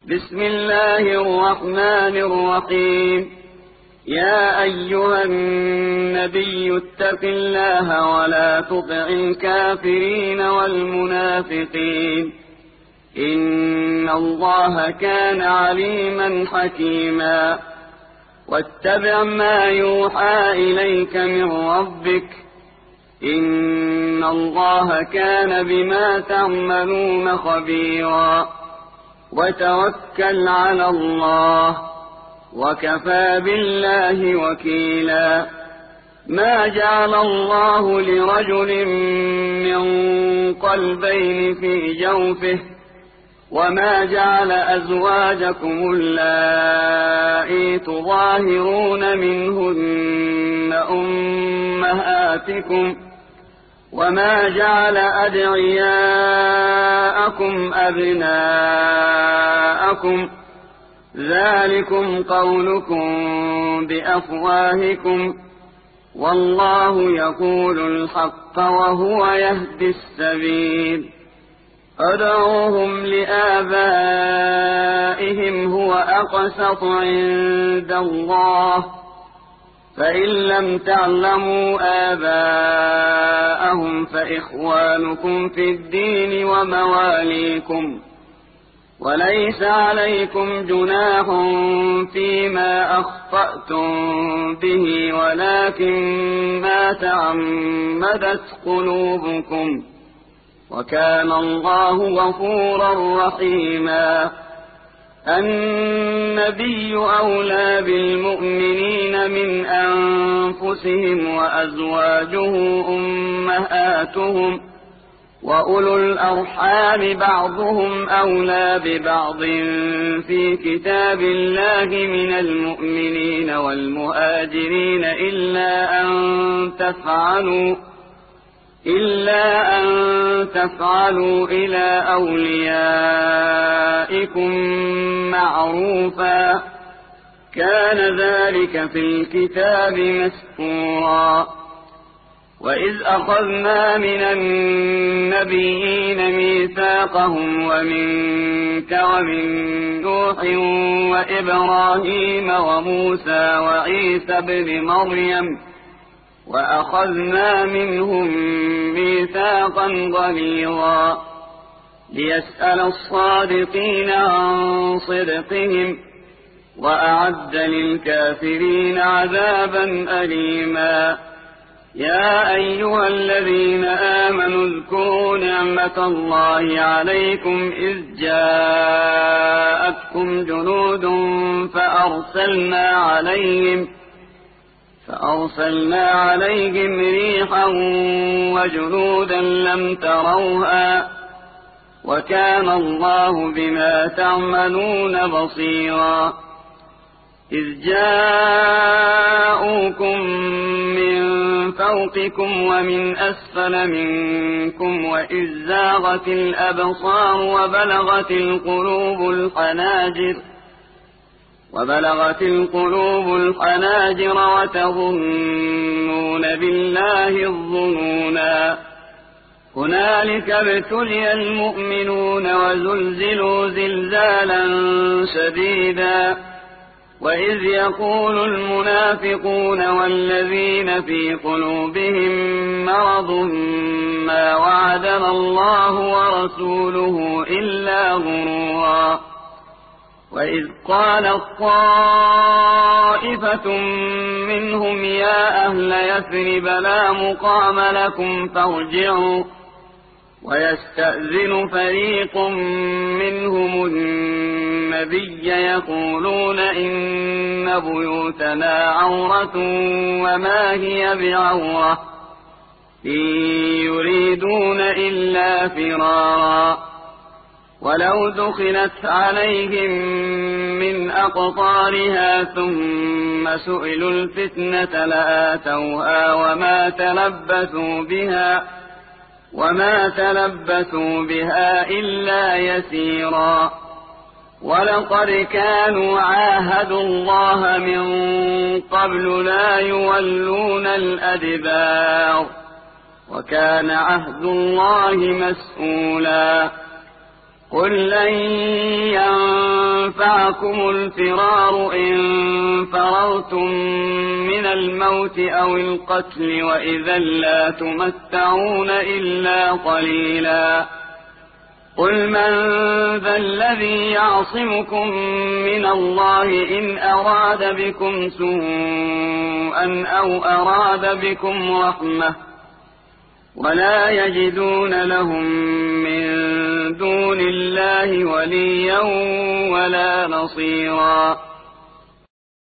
بسم الله الرحمن الرحيم. يا أيها النبي اتق الله ولا تطع الكافرين والمنافقين، إن الله كان عليما حكيما. واتبع ما يوحى إليك من ربك، إن الله كان بما تعملون خبيرا. وتوكل على الله، وكفى بالله وكيلا. ما جعل الله لرجل من قلبين في جوفه، وما جعل أزواجكم اللائي تظاهرون منهن أمهاتكم، وما جعل أدعياءكم أبناءكم، ذلكم قولكم بأفواهكم، والله يقول الحق وهو يهدي السبيل. ادعوهم لآبائهم هو أقسط عند الله، فإن لم تعلموا آباءهم فإخوانكم في الدين ومواليكم، وليس عليكم جناح فيما أخطأتم به، ولكن ما تعمدت قلوبكم، وكان الله غفورا رحيما. النبي أولى بالمؤمنين من أنفسهم، وأزواجه أمهاتهم، وأولو الأرحام بعضهم أولى ببعض في كتاب الله من المؤمنين والمهاجرين إلا أن تفعلوا إلى أوليائكم معروفا، كان ذلك في الكتاب مسطورا. وإذ أخذنا من النبيين ميثاقهم ومنك ومن نوح وإبراهيم وموسى وعيسى ابن مريم، وأخذنا منهم ميثاقا غليظا، ليسأل الصادقين عن صدقهم، وأعد للكافرين عذابا أليما. يا أيها الذين آمنوا اذكروا نعمة الله عليكم إذ جاءتكم جنود فأرسلنا عليهم ريحا وجنودا لم تروها، وكان الله بما تعملون بصيرا. إذ جاءوكم من فوقكم ومن أسفل منكم، وإذ زاغت الأبصار وبلغت القلوب الحناجر وتظنون بالله الظنونا. هنالك ابتلي المؤمنون وزلزلوا زلزالا شديدا. وإذ يقول المنافقون والذين في قلوبهم مرض ما وعدنا الله ورسوله إلا غرورا. وإذ قالت طائفة منهم يا أهل يثرب لا مقام لكم فارجعوا، ويستأذن فريق منهم النبي يقولون إن بيوتنا عورة وما هي بعورة، إن يريدون إلا فرارا. ولو دخلت عليهم من أقطارها ثم سئلوا الفتنة لآتوها وما تلبثوا بها إلا يسيرا. ولقد كانوا عاهدوا الله من قبل لا يولون الأدبار، وكان عهد الله مسئولا. قل لن ينفعكم الفرار إن فررتم من الموت أو القتل وإذا لا تمتعون إلا قليلا قل من ذا الذي يعصمكم من الله إن أراد بكم سوءا أو أراد بكم رحمة ولا يجدون لهم من دون الله وليا ولا نصيرا